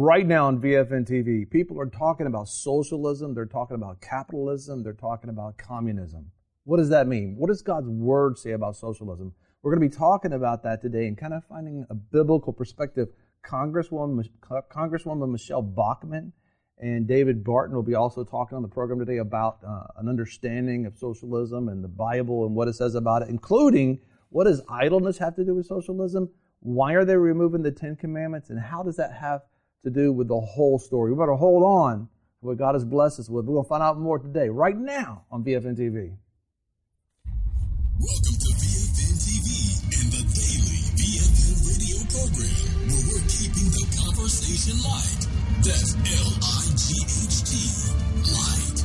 Right now on VFN TV, people are talking about socialism, they're talking about capitalism, they're talking about communism. What does that mean? What does God's Word say about socialism? We're going to be talking about that today and kind of finding a biblical perspective. Congresswoman Michelle Bachmann and David Barton will be also talking on the program today about an understanding of socialism and the Bible and what it says about it, including what does idleness have to do with socialism? Why are they removing the Ten Commandments? And how does that have to do with the whole story? We better hold on to what God has blessed us with. We're going to find out more today, right now on VFN TV. Welcome to VFN TV and the daily VFN radio program, where we're keeping the conversation light. That's LIGHT, light.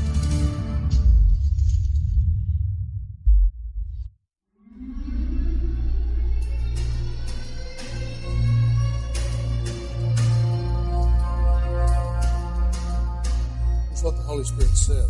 Here's what the Holy Spirit said.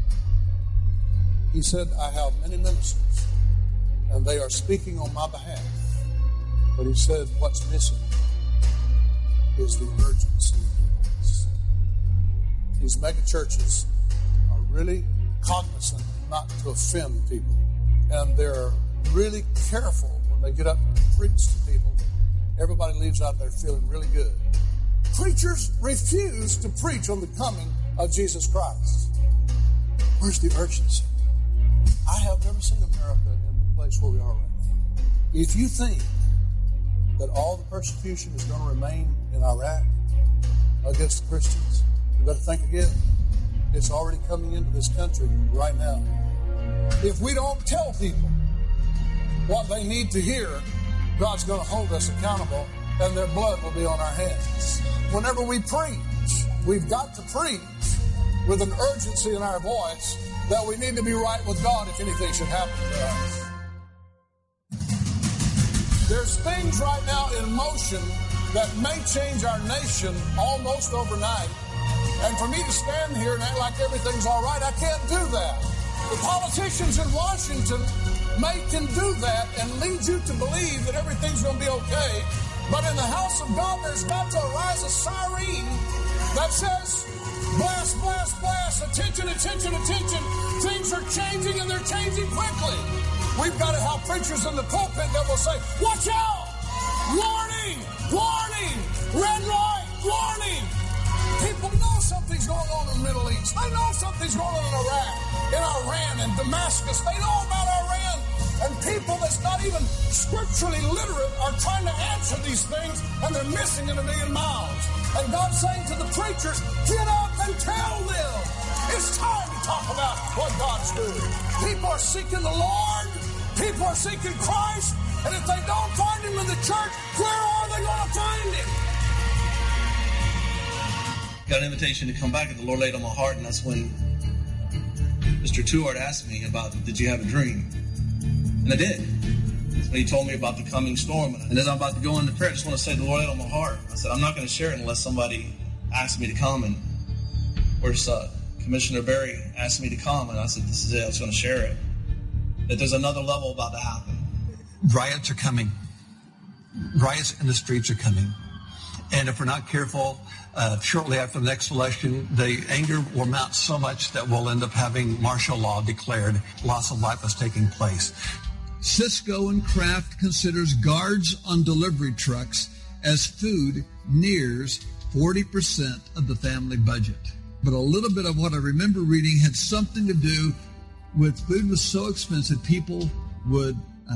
He said, I have many ministers, and they are speaking on my behalf. But he said, what's missing is the urgency of their voice. These mega churches are really cognizant not to offend people. And they're really careful when they get up and preach to people that everybody leaves out there feeling really good. Preachers refuse to preach on the coming of Jesus Christ. Where's the urgency? I have never seen America in the place where we are right now. If you think that all the persecution is going to remain in Iraq against the Christians, you better think again. It's already coming into this country right now. If we don't tell people what they need to hear, God's going to hold us accountable and their blood will be on our hands. Whenever we preach, we've got to preach with an urgency in our voice that we need to be right with God if anything should happen to us. There's things right now in motion that may change our nation almost overnight. And for me to stand here and act like everything's all right, I can't do that. The politicians in Washington can do that and lead you to believe that everything's going to be okay. But in the house of God, there's got to arise a siren that says, blast, blast, blast, attention, attention, attention. Things are changing and they're changing quickly. We've got to have preachers in the pulpit that will say, watch out! Warning! Warning! Red light! Warning! People know something's going on in the Middle East. They know something's going on in Iraq, in Iran, and Damascus. They know about Iran. And people that's not even scripturally literate are trying to answer these things, and they're missing in a million miles. And God's saying to the preachers, get up and tell them. It's time to talk about what God's doing. People are seeking the Lord. People are seeking Christ. And if they don't find Him in the church, where are they going to find Him? Got an invitation to come back, and the Lord laid on my heart, and that's when Mr. Tuart asked me about, did you have a dream? And I did. That's when he told me about the coming storm. And as I'm about to go into prayer, I just want to say the Lord laid on my heart. I said, I'm not going to share it unless somebody asks me to come. And of course, Commissioner Berry asked me to come, and I said, this is it. I was going to share it. That there's another level about to happen. Riots are coming. Riots in the streets are coming. And if we're not careful, shortly after the next election, the anger will mount so much that we'll end up having martial law declared. Loss of life is taking place. Cisco and Kraft considers guards on delivery trucks as food nears 40% of the family budget. But a little bit of what I remember reading had something to do with food was so expensive, people would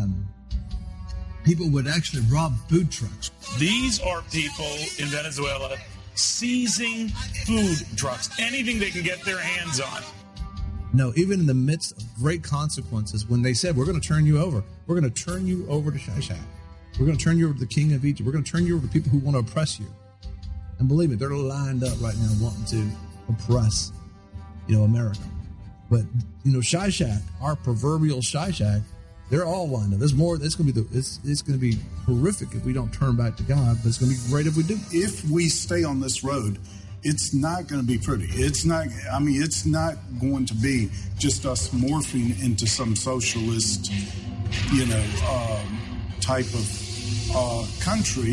actually rob food trucks. These are people in Venezuela seizing food trucks, anything they can get their hands on. No, even in the midst of great consequences, when they said, we're going to turn you over, we're going to turn you over to Shishak. We're going to turn you over to the king of Egypt. We're going to turn you over to people who want to oppress you. And believe me, they're lined up right now wanting to oppress, America. But, Shishak, our proverbial Shishak, they're all lined up. There's more. It's going to be horrific if we don't turn back to God, but it's going to be great if we do. If we stay on this road, it's not going to be pretty. It's not going to be just us morphing into some socialist, type of country.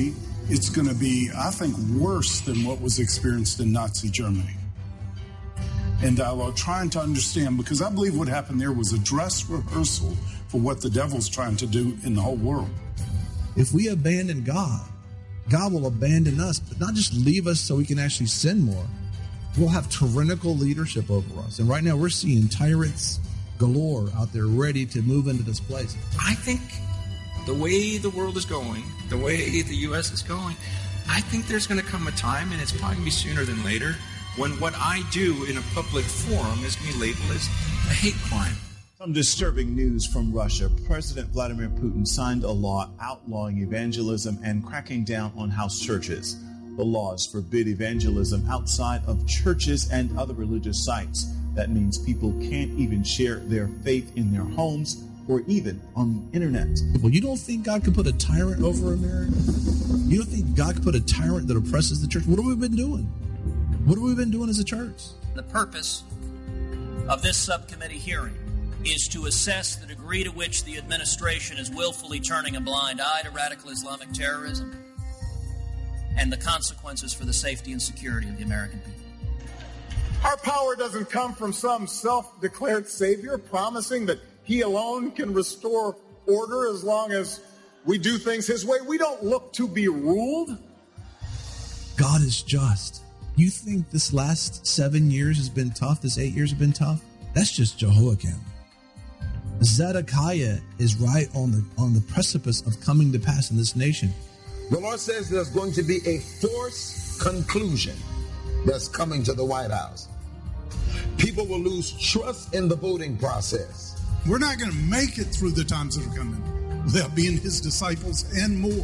it's going to be, I think, worse than what was experienced in Nazi Germany. And I'm trying to understand, because I believe what happened there was a dress rehearsal for what the devil's trying to do in the whole world. If we abandon God, God will abandon us, but not just leave us so we can actually sin more. We'll have tyrannical leadership over us. And right now we're seeing tyrants galore out there ready to move into this place. I think the way the world is going, the way the U.S. is going, I think there's going to come a time, and it's probably going to be sooner than later, when what I do in a public forum is going to be labeled as a hate crime. Some disturbing news from Russia. President Vladimir Putin signed a law outlawing evangelism and cracking down on house churches. The laws forbid evangelism outside of churches and other religious sites. That means people can't even share their faith in their homes or even on the internet. Well, you don't think God could put a tyrant over America? You don't think God could put a tyrant that oppresses the church? What have we been doing? What have we been doing as a church? The purpose of this subcommittee hearing is to assess the degree to which the administration is willfully turning a blind eye to radical Islamic terrorism and the consequences for the safety and security of the American people. Our power doesn't come from some self-declared savior promising that he alone can restore order as long as we do things his way. We don't look to be ruled. God is just. You think this last 7 years has been tough? This 8 years have been tough? That's just Jehoiakim. Zedekiah is right on the precipice of coming to pass in this nation. The Lord says there's going to be a forced conclusion that's coming to the White House. People will lose trust in the voting process. We're not going to make it through the times that are coming without being his disciples and more,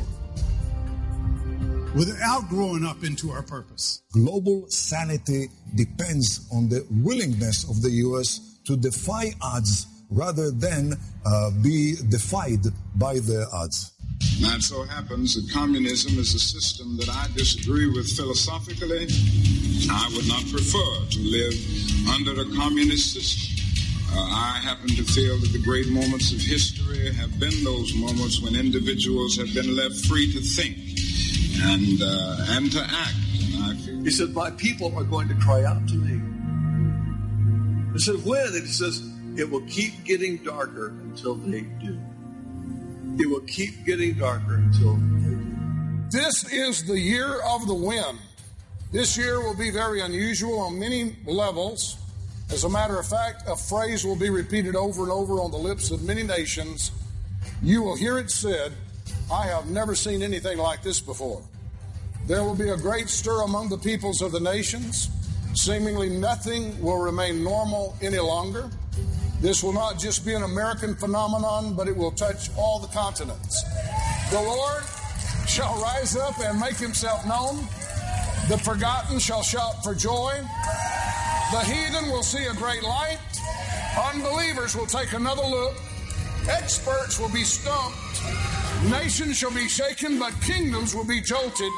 without growing up into our purpose. Global sanity depends on the willingness of the U.S. to defy odds rather than be defied by the odds. Now it so happens that communism is a system that I disagree with philosophically. I would not prefer to live under a communist system. I happen to feel that the great moments of history have been those moments when individuals have been left free to think and to act. And I feel he said, my people are going to cry out to me. I said, when? And he says, it will keep getting darker until they do. It will keep getting darker until they do. This is the year of the wind. This year will be very unusual on many levels. As a matter of fact, a phrase will be repeated over and over on the lips of many nations. You will hear it said, I have never seen anything like this before. There will be a great stir among the peoples of the nations. Seemingly nothing will remain normal any longer. This will not just be an American phenomenon, but it will touch all the continents. The Lord shall rise up and make himself known. The forgotten shall shout for joy. The heathen will see a great light. Unbelievers will take another look. Experts will be stumped. Nations shall be shaken, but kingdoms will be jolted.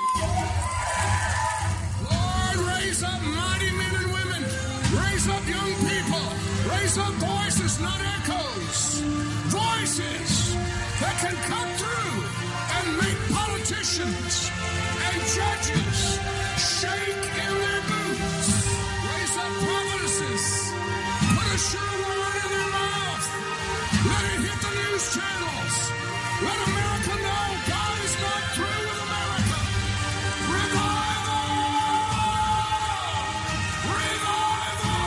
Lord, raise up mighty men and women. Raise up young people. Raise up voices, not echoes. Voices that can cut through and make politicians and judges shake in their boots. Raise up prophetesses. Put a sure word in their mouth. Let it hit the news channels. Let America know God is not through with America. Revival! Revival!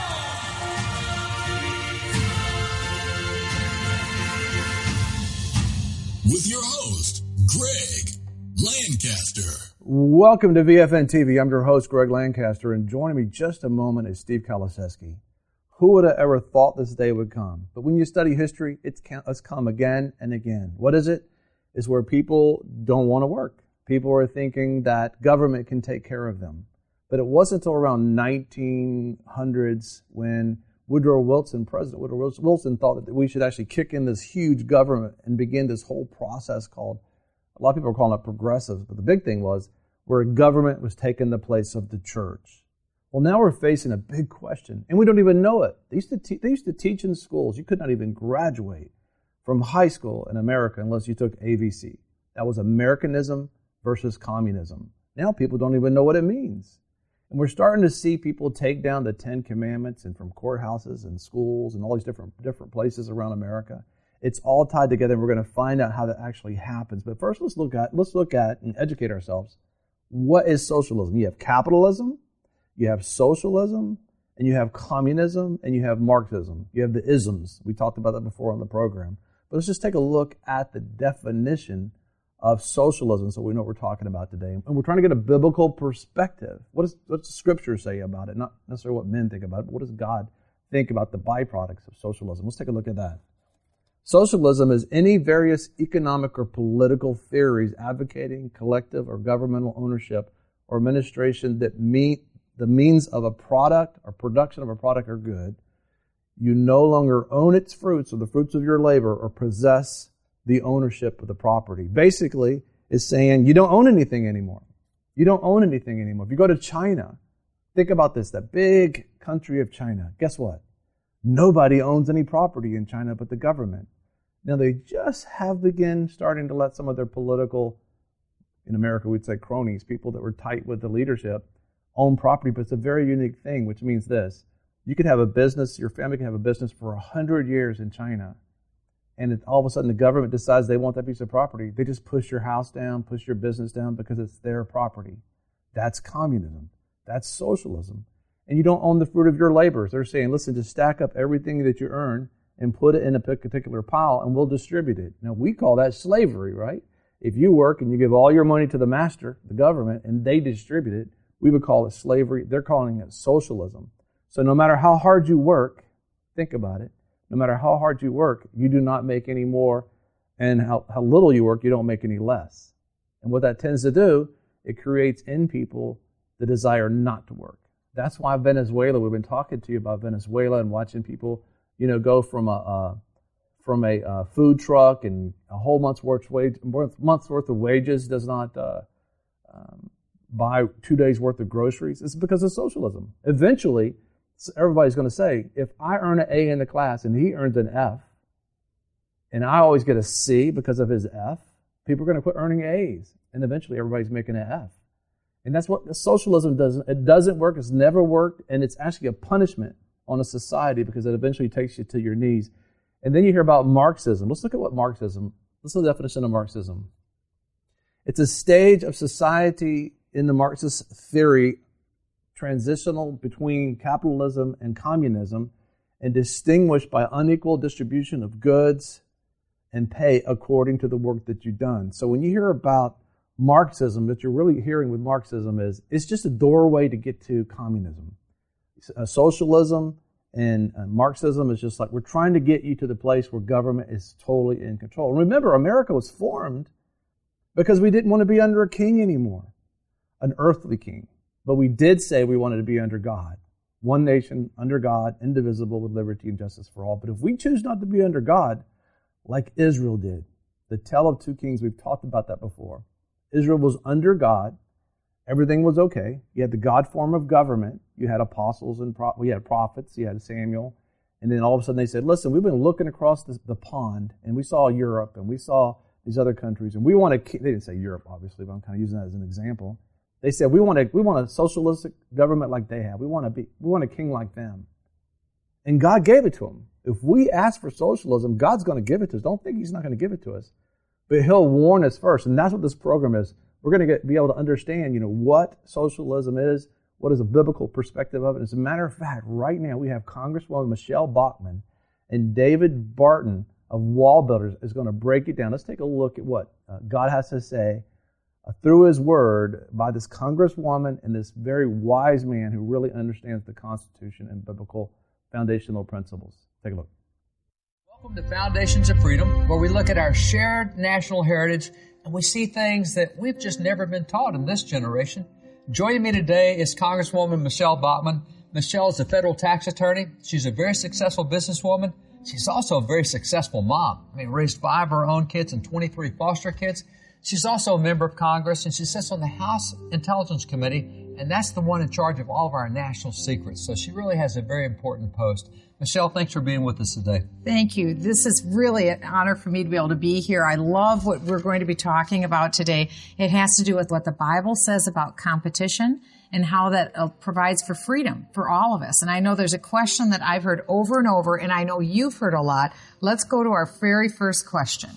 With your host, Greg Lancaster. Welcome to VFN TV. I'm your host, Greg Lancaster, and joining me just a moment is Steve Kalaseski. Who would have ever thought this day would come? But when you study history, it's come again and again. What is it? It's where people don't want to work. People are thinking that government can take care of them. But it wasn't until around 1900s when President Woodrow Wilson thought that we should actually kick in this huge government and begin this whole process called, a lot of people are calling it progressives, but the big thing was where government was taking the place of the church. Well, now we're facing a big question, and we don't even know it. They used to teach in schools. You could not even graduate from high school in America unless you took AVC. That was Americanism versus communism. Now people don't even know what it means. And we're starting to see people take down the 10 Commandments and from courthouses and schools and all these different places around America. It's all tied together, and we're going to find out how that actually happens. But first, let's look at and educate ourselves. What is socialism? You have capitalism, you have socialism, and you have communism, and you have Marxism. You have the isms. We talked about that before on the program. But let's just take a look at the definition of socialism so we know what we're talking about today. And we're trying to get a biblical perspective. What's the Scripture say about it? Not necessarily what men think about it, but what does God think about the byproducts of socialism? Let's take a look at that. Socialism is any various economic or political theories advocating collective or governmental ownership or administration that meet the means of a product or production of a product or good. You no longer own its fruits or the fruits of your labor or possess the ownership of the property. Basically, it's saying you don't own anything anymore. You don't own anything anymore. If you go to China, think about this, that big country of China. Guess what? Nobody owns any property in China but the government. Now, they just have begun starting to let some of their political, in America we'd say cronies, people that were tight with the leadership, own property, but it's a very unique thing, which means this. You could have a business, your family can have a business for 100 years in China, and all of a sudden the government decides they want that piece of property. They just push your house down, push your business down because it's their property. That's communism. That's socialism. And you don't own the fruit of your labors. They're saying, listen, just stack up everything that you earn and put it in a particular pile, and we'll distribute it. Now, we call that slavery, right? If you work and you give all your money to the master, the government, and they distribute it, we would call it slavery. They're calling it socialism. So no matter how hard you work, think about it, no matter how hard you work, you do not make any more, and how little you work, you don't make any less. And what that tends to do, it creates in people the desire not to work. That's why Venezuela, we've been talking to you about Venezuela and watching people go from a food truck and a whole month's worth of wages does not buy 2 days worth of groceries. It's because of socialism. Eventually, everybody's going to say, if I earn an A in the class and he earns an F, and I always get a C because of his F, people are going to quit earning A's, and eventually everybody's making an F. And that's what socialism does. It doesn't work. It's never worked, and it's actually a punishment on a society because it eventually takes you to your knees. And then you hear about Marxism. Let's look at let's look at the definition of Marxism. It's a stage of society in the Marxist theory transitional between capitalism and communism and distinguished by unequal distribution of goods and pay according to the work that you've done. So when you hear about Marxism, what you're really hearing with Marxism is it's just a doorway to get to communism. Socialism and Marxism is just like we're trying to get you to the place where government is totally in control. And remember, America was formed because we didn't want to be under a king anymore, an earthly king. But we did say we wanted to be under God. One nation, under God, indivisible, with liberty and justice for all. But if we choose not to be under God, like Israel did, the tale of two kings, we've talked about that before. Israel was under God. Everything was okay. You had the God form of government. You had apostles and we had prophets. You had Samuel. And then all of a sudden they said, listen, we've been looking across the pond, and we saw Europe, and we saw these other countries, and we want to, they didn't say Europe, obviously, but I'm kind of using that as an example. They said, we want a socialistic government like they have. We want a king like them. And God gave it to them. If we ask for socialism, God's going to give it to us. Don't think He's not going to give it to us. But He'll warn us first. And that's what this program is. We're going to be able to understand, what socialism is, what is a biblical perspective of it. As a matter of fact, right now we have Congresswoman Michelle Bachmann and David Barton of Wall Builders is going to break it down. Let's take a look at what God has to say through His Word by this Congresswoman and this very wise man who really understands the Constitution and biblical foundational principles. Take a look. Welcome to Foundations of Freedom, where we look at our shared national heritage and we see things that we've just never been taught in this generation. Joining me today is Congresswoman Michelle Bachmann. Michelle is a federal tax attorney. She's a very successful businesswoman. She's also a very successful mom. Raised 5 of her own kids and 23 foster kids. She's also a member of Congress, and she sits on the House Intelligence Committee And that's the one in charge of all of our national secrets. So she really has a very important post. Michelle, thanks for being with us today. Thank you. This is really an honor for me to be able to be here. I love what we're going to be talking about today. It has to do with what the Bible says about competition and how that provides for freedom for all of us. And I know there's a question that I've heard over and over, and I know you've heard a lot. Let's go to our very first question.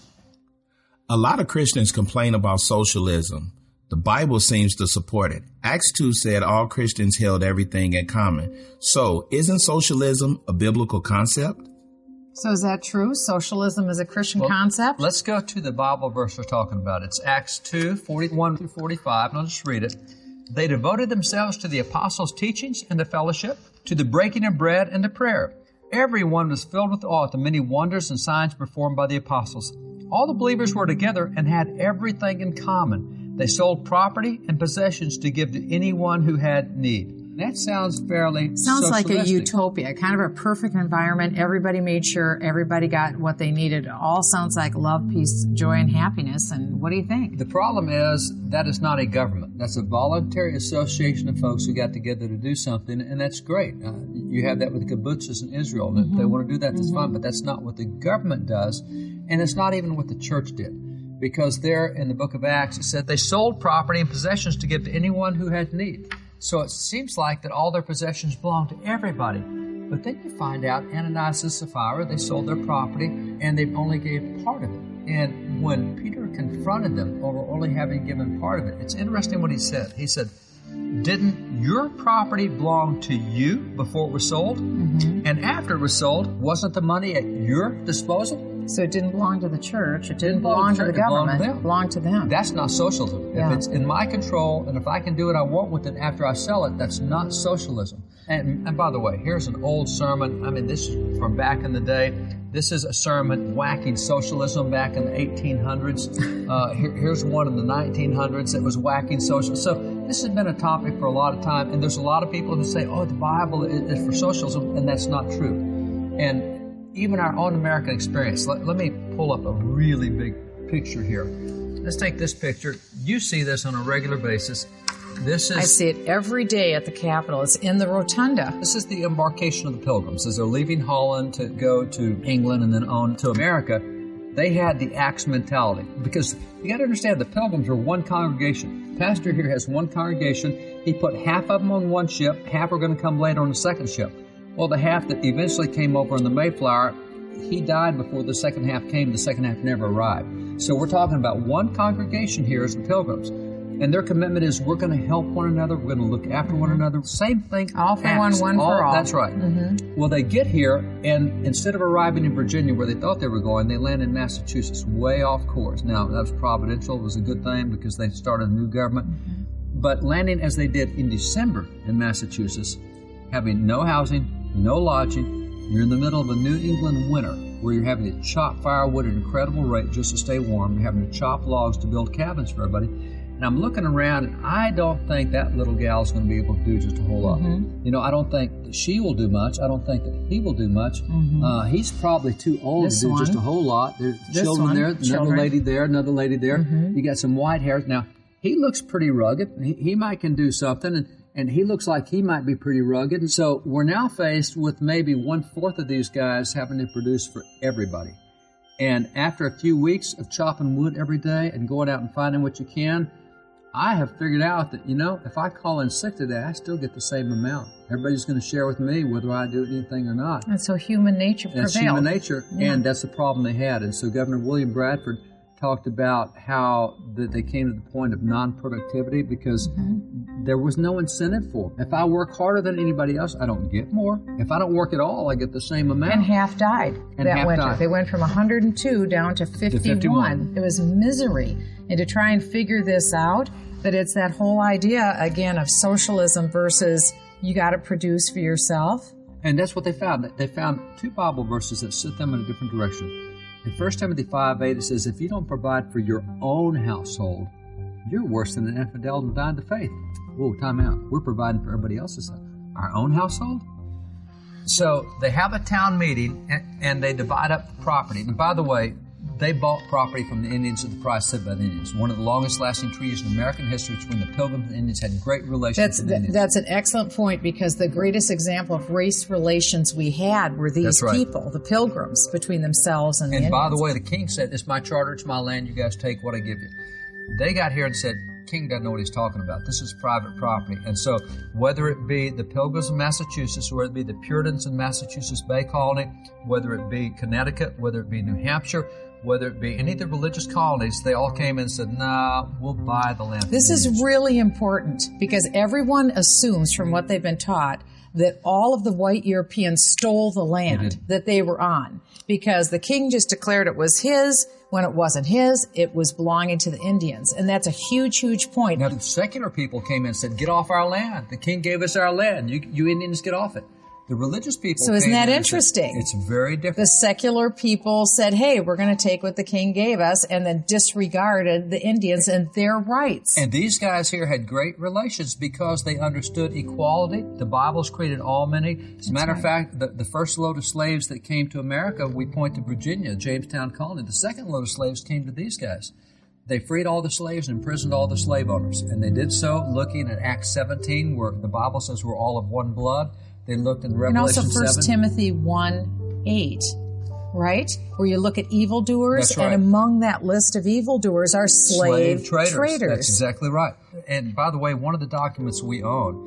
A lot of Christians complain about socialism. The Bible seems to support it. Acts 2 said all Christians held everything in common. So, isn't socialism a biblical concept? So is that true? Socialism is a Christian concept? Let's go to the Bible verse we're talking about. It's Acts 2, 41 through 45, and I'll just read it. They devoted themselves to the apostles' teachings and the fellowship, to the breaking of bread and the prayer. Everyone was filled with awe at the many wonders and signs performed by the apostles. All the believers were together and had everything in common. They sold property and possessions to give to anyone who had need. That sounds fairly Sounds like a utopia, kind of a perfect environment. Everybody made sure everybody got what they needed. It all sounds like love, peace, joy, and happiness. And what do you think? The problem is that is not a government. That's a voluntary association of folks who got together to do something, and that's great. You have that with kibbutzes in Israel. If they want to do that, that's fine, but that's not what the government does, and it's not even what the church did. Because there in the book of Acts, it said they sold property and possessions to give to anyone who had need. So it seems like that all their possessions belong to everybody. But then you find out Ananias and Sapphira, they sold their property and they only gave part of it. And when Peter confronted them over only having given part of it, it's interesting what he said. He said, didn't your property belong to you before it was sold? Mm-hmm. And after it was sold, wasn't the money at your disposal? So it didn't belong to the church. It didn't belong to the government. It belonged to them. That's not socialism. Yeah. If it's in my control and if I can do what I want with it after I sell it, that's not socialism. And by the way, here's an old sermon. I mean, this is from back in the day. This is a sermon whacking socialism back in the 1800s. Here's one in the 1900s that was whacking socialism. So this has been a topic for a lot of time. And there's a lot of people who say, oh, the Bible is for socialism, and that's not true. And even our own American experience. Let me pull up a really big picture here. Let's take this picture. You see this on a regular basis. I see it every day at the Capitol. It's in the rotunda. This is the embarkation of the Pilgrims. As they're leaving Holland to go to England and then on to America, they had the Acts mentality. Because you got to understand, the Pilgrims are one congregation. The pastor here has one congregation. He put half of them on one ship. Half are going to come later on the second ship. Well, the half that eventually came over in the Mayflower, he died before the second half came. The second half never arrived. So we're talking about one congregation here as the Pilgrims. And their commitment is we're going to help one another. We're going to look after one another. Same thing. All for one for all. That's right. Mm-hmm. Well, they get here, and instead of arriving in Virginia where they thought they were going, they land in Massachusetts, way off course. Now, that was providential. It was a good thing because they started a new government. Mm-hmm. But landing as they did in December in Massachusetts, having no housing, no lodging, you're in the middle of a New England winter where you're having to chop firewood at an incredible rate just to stay warm. You're having to chop logs to build cabins for everybody. And I'm looking around, and I don't think that little gal's going to be able to do just a whole lot. Mm-hmm. You know, I don't think that she will do much. I don't think that he will do much. Mm-hmm. He's probably too old to do just a whole lot. There's children there, another lady there, another lady there. Mm-hmm. You got some white hairs. Now, he looks pretty rugged. He might can do something, and he looks like he might be pretty rugged. And so we're now faced with maybe 1/4 of these guys having to produce for everybody. And after a few weeks of chopping wood every day and going out and finding what you can, I have figured out that, you know, if I call in sick today, I still get the same amount. Everybody's going to share with me whether I do anything or not. And so human nature prevailed. That's human nature, and that's the problem they had. And so Governor William Bradford talked about how they came to the point of non-productivity because there was no incentive for it. If I work harder than anybody else, I don't get more. If I don't work at all, I get the same amount. And half died that winter. Died. They went from 102 down to 51. It was misery. And to try and figure this out, that it's that whole idea, again, of socialism versus you got to produce for yourself. And that's what they found. They found 2 Bible verses that set them in a different direction. In 1 Timothy 5:8, it says, if you don't provide for your own household, you're worse than an infidel and dying to faith. Whoa, time out. We're providing for everybody else's house. Our own household? So they have a town meeting, and they divide up the property. And by the way, They bought property from the Indians at the price set by the Indians. One of the longest lasting treaties in American history between the Pilgrims and the Indians, had great relations with the Indians. That's an excellent point, because the greatest example of race relations we had were these people, the Pilgrims, between themselves and the Indians. And by the way, the king said, "It's my charter, it's my land, you guys take what I give you." They got here and said, King doesn't know what he's talking about. This is private property. And so whether it be the Pilgrims in Massachusetts, whether it be the Puritans in Massachusetts Bay Colony, whether it be Connecticut, whether it be New Hampshire, whether it be any of the religious colonies, they all came in and said, "Nah, we'll buy the land." This is really important, because everyone assumes from what they've been taught that all of the white Europeans stole the land that they were on, because the king just declared it was his. When it wasn't his, it was belonging to the Indians. And that's a huge, huge point. Now, the secular people came in and said, "Get off our land. The king gave us our land. You Indians get off it." The religious people So isn't that interesting? It's very different. The secular people said, "Hey, we're going to take what the king gave us," and then disregarded the Indians and their rights. And these guys here had great relations because they understood equality. The Bible's created all many. As a matter of fact, the first load of slaves that came to America, we point to Virginia, Jamestown colony. The second load of slaves came to these guys. They freed all the slaves and imprisoned all the slave owners. And they did so looking at Acts 17, where the Bible says we're all of one blood. They looked in Revelation 7. And also 1 Timothy 1:8, right? Where you look at evildoers, That's right. and among that list of evildoers are slave traders. That's exactly right. And by the way, one of the documents we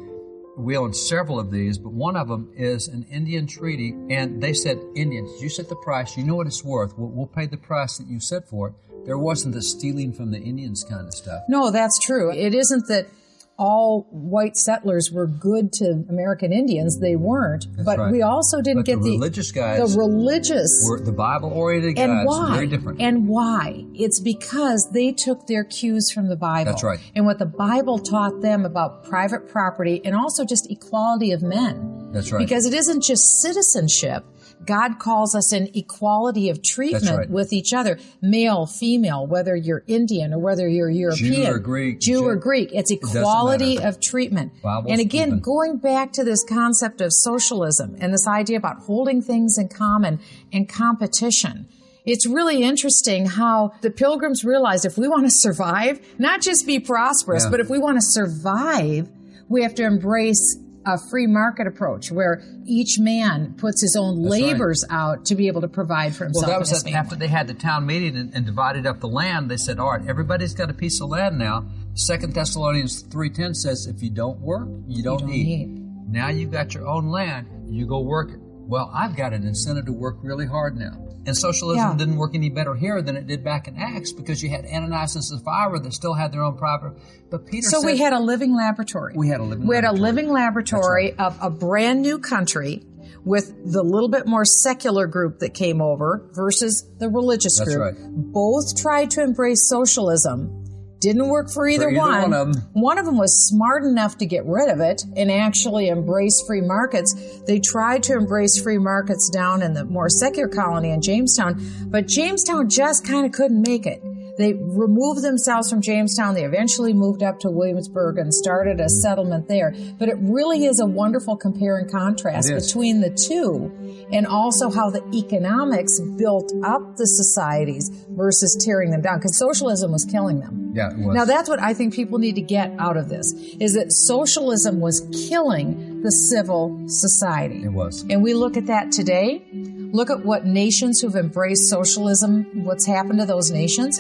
own several of these, but one of them is an Indian treaty, and they said, "Indians, you set the price, you know what it's worth, we'll pay the price that you set for it." There wasn't the stealing from the Indians kind of stuff. No, that's true. It isn't that all white settlers were good to American Indians. They weren't. That's but right. we also didn't get the religious guys. The religious were the Bible-oriented guys. And why? Very different. And why? It's because they took their cues from the Bible. That's right. And what the Bible taught them about private property and also just equality of men. That's right. Because it isn't just citizenship. God calls us in equality of treatment with each other, male, female, whether you're Indian or whether you're European, Jew or Greek. It's equality of treatment. Bible's and again, even. going back to this concept of socialism and this idea about holding things in common and competition. It's really interesting how the Pilgrims realized if we want to survive, not just be prosperous, but if we want to survive, we have to embrace a free market approach where each man puts his own labors out to be able to provide for himself. Well, that and was his family. after they had the town meeting and divided up the land. They said, "All right, everybody's got a piece of land now." 2 Thessalonians 3:10 says, "If you don't work, you don't eat." Now you've got your own land. You go work it. Well, I've got an incentive to work really hard now. And socialism didn't work any better here than it did back in Acts, because you had Ananias and Sapphira that still had their own private. But Peter said, we had a living laboratory. We had a living laboratory of a brand new country with the little bit more secular group that came over versus the religious group. Right. Both tried to embrace socialism. Didn't work for either one. One of them was smart enough to get rid of it and actually embrace free markets. They tried to embrace free markets down in the more secular colony in Jamestown, but Jamestown just kind of couldn't make it. They removed themselves from Jamestown. They eventually moved up to Williamsburg and started a settlement there. But it really is a wonderful compare and contrast between the two, and also how the economics built up the societies versus tearing them down, because socialism was killing them. Yeah, it was. Now, that's what I think people need to get out of this, is that socialism was killing the civil society. It was. And we look at that today. Look at what nations who've embraced socialism, what's happened to those nations.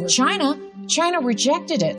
China rejected it.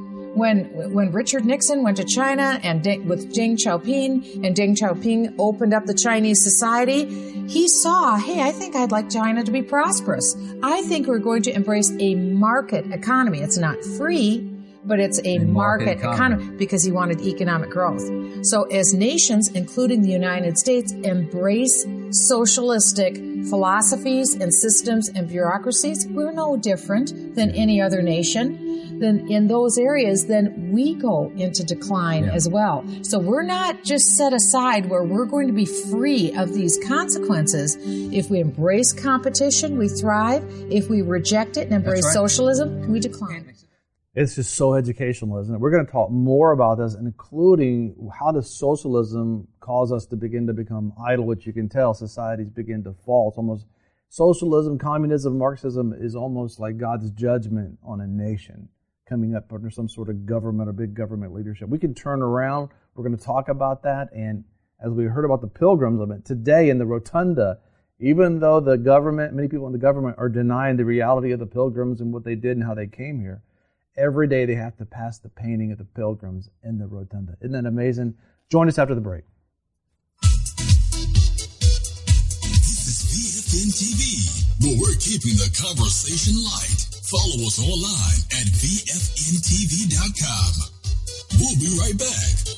When Richard Nixon went to China and with Deng Xiaoping, and Deng Xiaoping opened up the Chinese society, he saw, hey, I think I'd like China to be prosperous. I think we're going to embrace a market economy. It's not free, but it's a market economy, because he wanted economic growth. So as nations, including the United States, embrace socialistic philosophies and systems and bureaucracies, we're no different than any other nation. Then in those areas, then we go into decline as well. So we're not just set aside where we're going to be free of these consequences. If we embrace competition, we thrive. If we reject it and embrace socialism, we decline. It's just so educational, isn't it? We're going to talk more about this, including how does socialism cause us to begin to become idle, which you can tell societies begin to fall. It's almost socialism, communism, Marxism is almost like God's judgment on a nation coming up under some sort of government or big government leadership. We can turn around. We're going to talk about that. And as we heard about the pilgrims, I mean, today in the Rotunda, even though the government, many people in the government are denying the reality of the pilgrims and what they did and how they came here, every day they have to pass the painting of the pilgrims in the Rotunda. Isn't that amazing? Join us after the break. This is VFN TV, where we're keeping the conversation light. Follow us online at VFNTV.com. We'll be right back.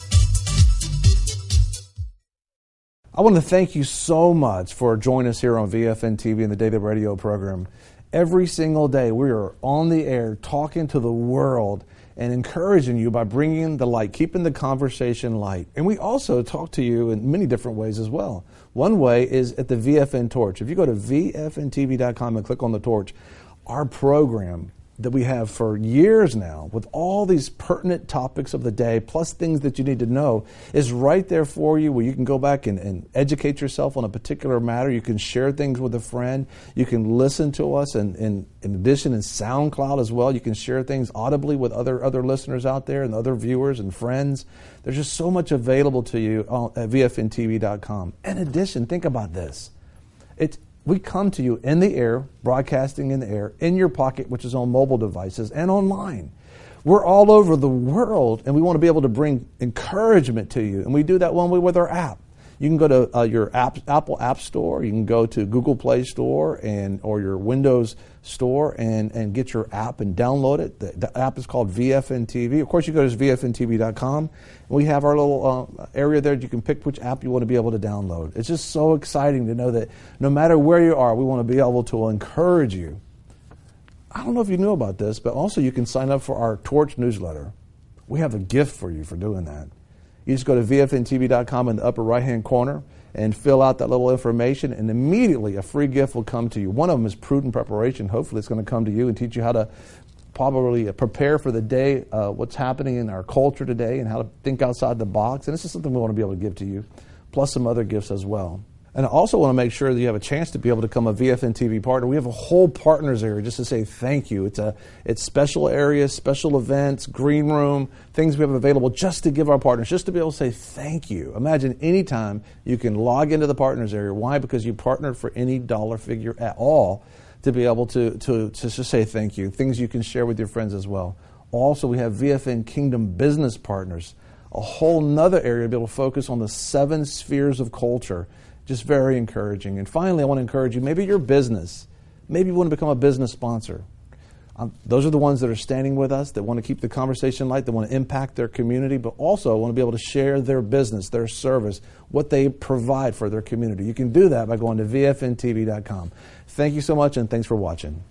I want to thank you so much for joining us here on VFN TV and the Daily Radio program. Every single day we are on the air talking to the world and encouraging you by bringing the light, keeping the conversation light. And we also talk to you in many different ways as well. One way is at the VFN Torch. If you go to VFNTV.com and click on the torch, our program that we have for years now with all these pertinent topics of the day plus things that you need to know is right there for you, where you can go back and educate yourself on a particular matter. You can share things with a friend. You can listen to us, and in addition in SoundCloud as well. You can share things audibly with other listeners out there and other viewers and friends. There's just so much available to you at VFNTV.com. In addition, think about this. We come to you in the air, broadcasting in the air, in your pocket, which is on mobile devices, and online. We're all over the world, and we want to be able to bring encouragement to you. And we do that one way with our app. You can go to your Apple App Store. You can go to Google Play Store or your Windows Store and get your app and download it. The app is called VFN TV. Of course, you go to VFNTV.com. And we have our little area there. You can pick which app you want to be able to download. It's just so exciting to know that no matter where you are, we want to be able to encourage you. I don't know if you knew about this, but also you can sign up for our Torch newsletter. We have a gift for you for doing that. You just go to VFNTV.com in the upper right-hand corner and fill out that little information, and immediately a free gift will come to you. One of them is Prudent Preparation. Hopefully it's going to come to you and teach you how to probably prepare for the day, what's happening in our culture today, and how to think outside the box. And this is something we want to be able to give to you, plus some other gifts as well. And I also want to make sure that you have a chance to be able to become a VFN TV partner. We have a whole partners area just to say thank you. It's special areas, special events, green room, things we have available just to give our partners, just to be able to say thank you. Imagine anytime you can log into the partners area. Why? Because you partnered for any dollar figure at all to be able to just say thank you. Things you can share with your friends as well. Also, we have VFN Kingdom Business Partners, a whole nother area to be able to focus on the 7 spheres of culture. Just very encouraging. And finally, I want to encourage you, maybe your business, maybe you want to become a business sponsor. Those are the ones that are standing with us, that want to keep the conversation light, that want to impact their community, but also want to be able to share their business, their service, what they provide for their community. You can do that by going to VFNTV.com. Thank you so much, and thanks for watching.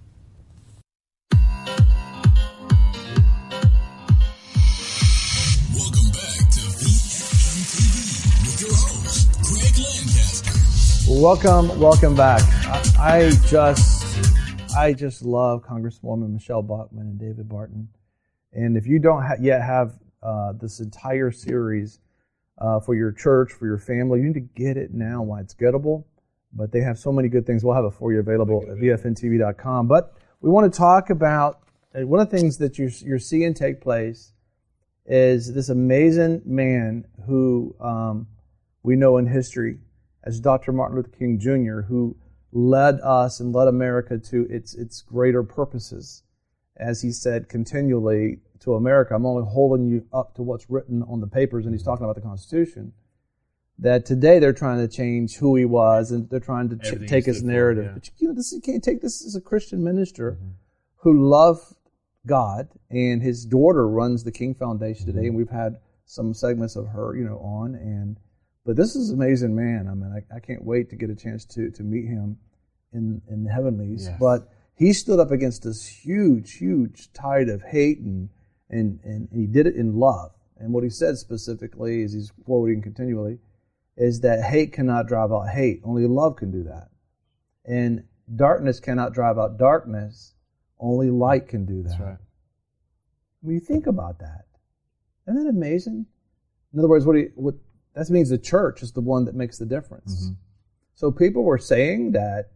Welcome back. I just love Congresswoman Michelle Bachmann and David Barton. And if you don't yet have this entire series for your church, for your family, you need to get it now while it's gettable. But they have so many good things. We'll have it for you available at VFNTV.com. But we want to talk about one of the things that you're seeing take place is this amazing man who we know in history as Dr. Martin Luther King Jr., who led us and led America to its greater purposes. As he said continually to America, I'm only holding you up to what's written on the papers, and he's talking about the Constitution, that today they're trying to change who he was, and they're trying to take his narrative. Yeah. But you can't take this as a Christian minister who loved God, and his daughter runs the King Foundation today, and we've had some segments of her, on, but this is an amazing man. I mean, I can't wait to get a chance to meet him in the heavenlies. Yes. But he stood up against this huge tide of hate, and he did it in love. And what he said specifically, as he's quoting continually, is that hate cannot drive out hate. Only love can do that. And darkness cannot drive out darkness. Only light can do that. That's right. When you think about that, isn't that amazing? In other words, that means the church is the one that makes the difference. Mm-hmm. So people were saying that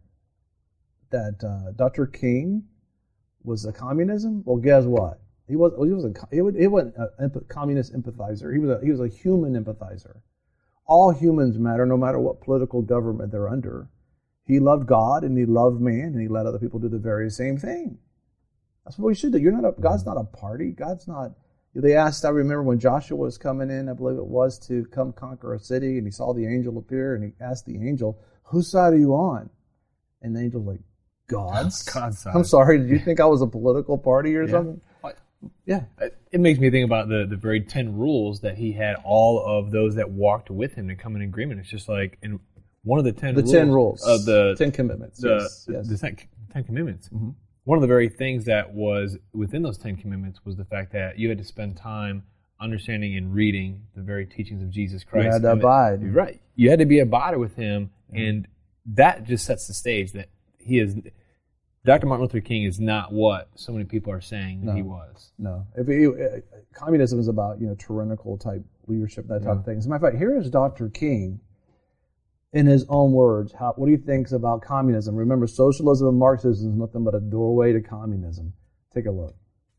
Dr. King was a communism. Well, guess what? He wasn't a communist empathizer. He was a human empathizer. All humans matter, no matter what political government they're under. He loved God and he loved man, and he let other people do the very same thing. That's what we should do. God's not a party. God's not. They asked, I remember when Joshua was coming in, I believe it was, to come conquer a city, and he saw the angel appear, and he asked the angel, "Whose side are you on?" And the angel's like, God's side. I'm sorry, did you think I was a political party or something? Yeah. It makes me think about the very 10 rules that he had all of those that walked with him to come in agreement. It's just like, in one of the 10 rules of the 10 Commandments. The 10 Commandments. Mm-hmm. One of the very things that was within those 10 Commandments was the fact that you had to spend time understanding and reading the very teachings of Jesus Christ. You had to abide. You're right. You had to be a abider with him, and that just sets the stage that he is. Dr. Martin Luther King is not what so many people are saying that he was. No. Communism is about tyrannical type leadership, that type of thing. As a matter of fact, here is Dr. King in his own words. What he thinks about communism. Remember, socialism and Marxism is nothing but a doorway to communism. Take a look.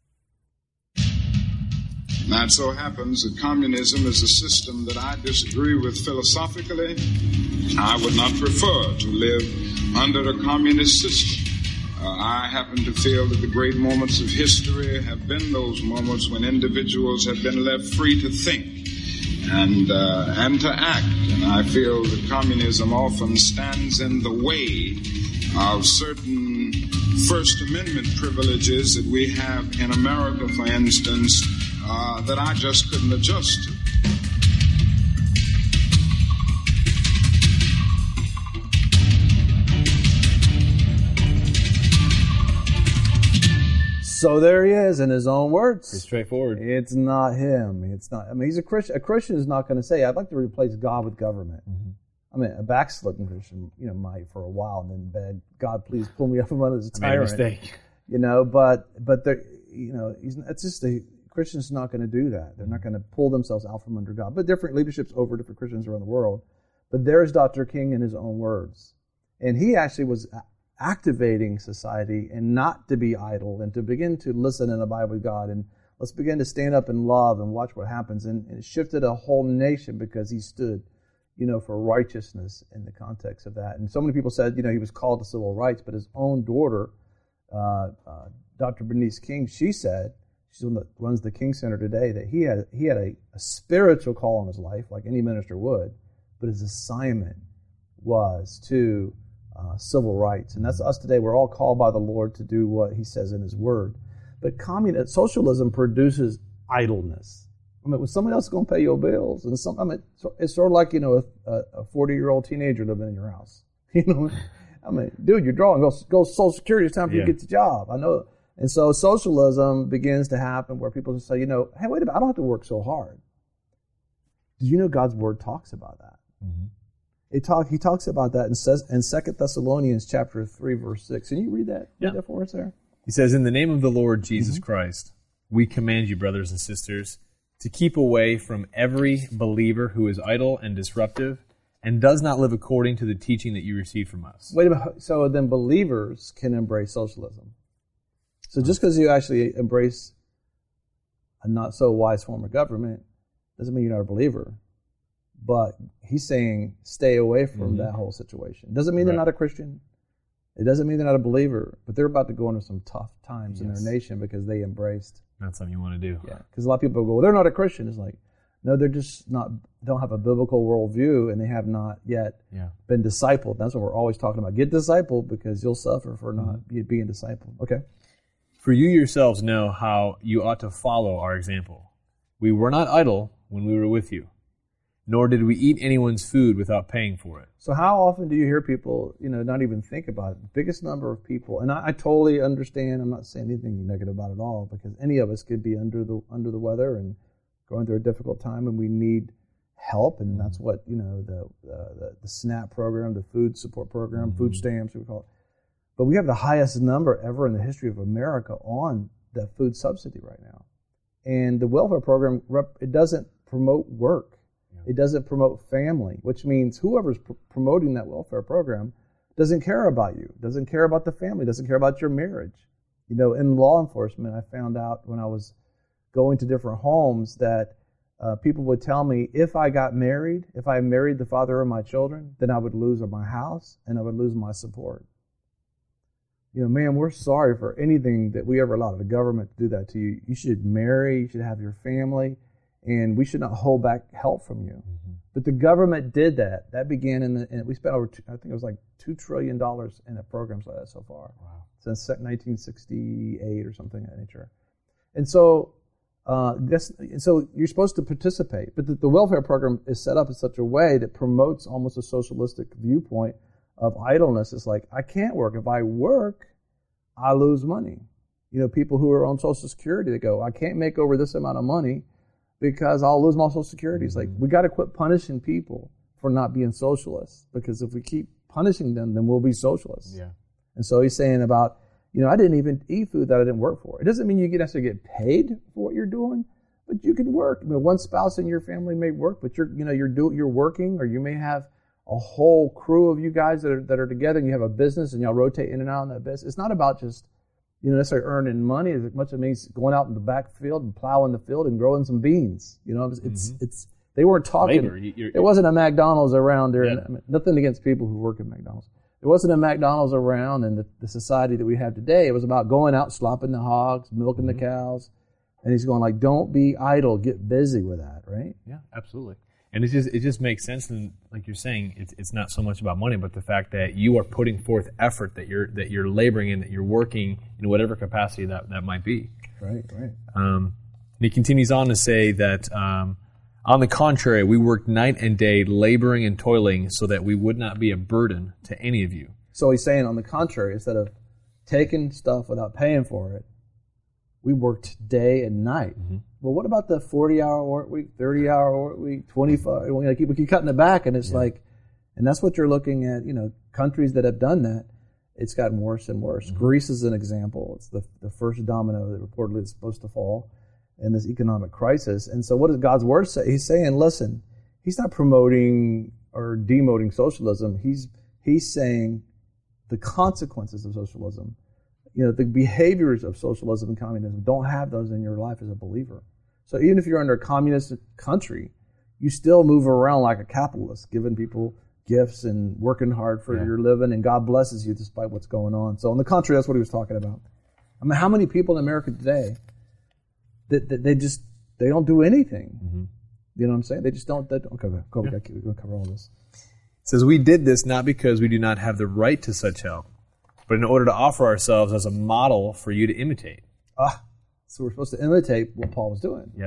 Now it so happens that communism is a system that I disagree with philosophically. I would not prefer to live under a communist system. I happen to feel that the great moments of history have been those moments when individuals have been left free to think and to act. And I feel that communism often stands in the way of certain First Amendment privileges that we have in America, for instance, that I just couldn't adjust to. So there he is in his own words. Pretty straightforward. It's not him. It's not. I mean, he's a Christian. A Christian is not going to say, "I'd like to replace God with government." Mm-hmm. I mean, a backslidden Christian, might for a while and then beg, "God, please pull me up from under this tyrant." Made a mistake. But there, it's just a Christian's not going to do that. They're not going to pull themselves out from under God. But different leaderships over different Christians around the world. But there's Dr. King in his own words, and he actually was activating society and not to be idle and to begin to listen and abide with God, and let's begin to stand up in love and watch what happens. And it shifted a whole nation because he stood, for righteousness in the context of that. And so many people said, he was called to civil rights, but his own daughter, Dr. Bernice King, she's the one that runs the King Center today, that he had a spiritual call on his life, like any minister would, but his assignment was to civil rights. And that's us today. We're all called by the Lord to do what he says in his word. But socialism produces idleness. I mean, when somebody else is going to pay your bills, and it's sort of like, a 40-year-old teenager living in your house. I mean, dude, you're drawing. Go Social Security. It's time for you to get the job. I know. And so socialism begins to happen where people just say, hey, wait a minute, I don't have to work so hard. Did you know God's word talks about that? Mm-hmm. He talks about that in 2 Thessalonians chapter 3, verse 6. Can you read that? Yeah. Read that for us there? He says, "In the name of the Lord Jesus Christ, we command you, brothers and sisters, to keep away from every believer who is idle and disruptive and does not live according to the teaching that you received from us." Wait a minute. So then believers can embrace socialism. So just because you actually embrace a not so wise form of government doesn't mean you're not a believer. But he's saying stay away from that whole situation. It doesn't mean they're not a Christian. It doesn't mean they're not a believer. But they're about to go into some tough times in their nation because they embraced. That's something you want to do. Yeah, because a lot of people go, well, they're not a Christian. It's like, no, they're just not, don't have a biblical worldview, and they have not yet been discipled. That's what we're always talking about. Get discipled because you'll suffer for not being discipled. Okay. "For you yourselves know how you ought to follow our example. We were not idle when we were with you, nor did we eat anyone's food without paying for it." So how often do you hear people, not even think about it? The biggest number of people, and I totally understand, I'm not saying anything negative about it at all, because any of us could be under the weather and going through a difficult time, and we need help, and that's what, the SNAP program, the food support program, food stamps, we call it. But we have the highest number ever in the history of America on that food subsidy right now. And the welfare program, it doesn't promote work. Yeah. It doesn't promote family, which means whoever's promoting that welfare program doesn't care about you, doesn't care about the family, doesn't care about your marriage. You know, in law enforcement, I found out when I was going to different homes that people would tell me if I got married, if I married the father of my children, then I would lose my house and I would lose my support. You know, man, we're sorry for anything that we ever allowed the government to do that to you. You should marry, you should have your family, and we should not hold back help from you. Mm-hmm. But the government did that. That began and we spent over, I think it was like $2 trillion in programs like that so far. Wow. Since 1968 or something of that nature. And so, so you're supposed to participate, but the welfare program is set up in such a way that promotes almost a socialistic viewpoint of idleness. It's like, I can't work. If I work, I lose money. You know, people who are on Social Security, they go, I can't make over this amount of money because I'll lose my Social Security. It's like, we got to quit punishing people for not being socialists, because if we keep punishing them, then we'll be socialists. Yeah. And so he's saying about, you know, I didn't even eat food that I didn't work for. It doesn't mean you can necessarily get paid for what you're doing, but you can work. You know, one spouse in your family may work, but you're working, or you may have a whole crew of you guys that are together, and you have a business, and y'all rotate in and out in that business. It's not about just, you know, necessarily earning money as much as it means going out in the backfield and plowing the field and growing some beans. You know, it's they weren't talking. Labor. There wasn't a McDonald's around there. Yeah. And, I mean, nothing against people who work at McDonald's. There wasn't a McDonald's around in the society that we have today. It was about going out, slopping the hogs, milking the cows. And he's going like, don't be idle, get busy with that, right? Yeah, absolutely. And it just makes sense, and like you're saying, it's not so much about money, but the fact that you are putting forth effort, that you're laboring in, that you're working in whatever capacity that might be. Right. And he continues on to say that, on the contrary, we worked night and day, laboring and toiling, so that we would not be a burden to any of you. So he's saying, on the contrary, instead of taking stuff without paying for it, we worked day and night. Mm-hmm. Well, what about the 40-hour work week, 30-hour work week, 25? We keep cutting it back, and it's like, and that's what you're looking at. You know, countries that have done that, it's gotten worse and worse. Mm-hmm. Greece is an example. It's the first domino that reportedly is supposed to fall in this economic crisis. And so what does God's word say? He's saying, listen, he's not promoting or demoting socialism. He's saying the consequences of socialism, you know, the behaviors of socialism and communism, don't have those in your life as a believer. So even if you're under a communist country, you still move around like a capitalist, giving people gifts and working hard for your living, and God blesses you despite what's going on. So on the contrary, that's what he was talking about. I mean, how many people in America today that they don't do anything? Mm-hmm. You know what I'm saying? They just don't. Okay, we're going to cover all this. It says, we did this not because we do not have the right to such help, but in order to offer ourselves as a model for you to imitate. So we're supposed to imitate what Paul was doing. Yeah.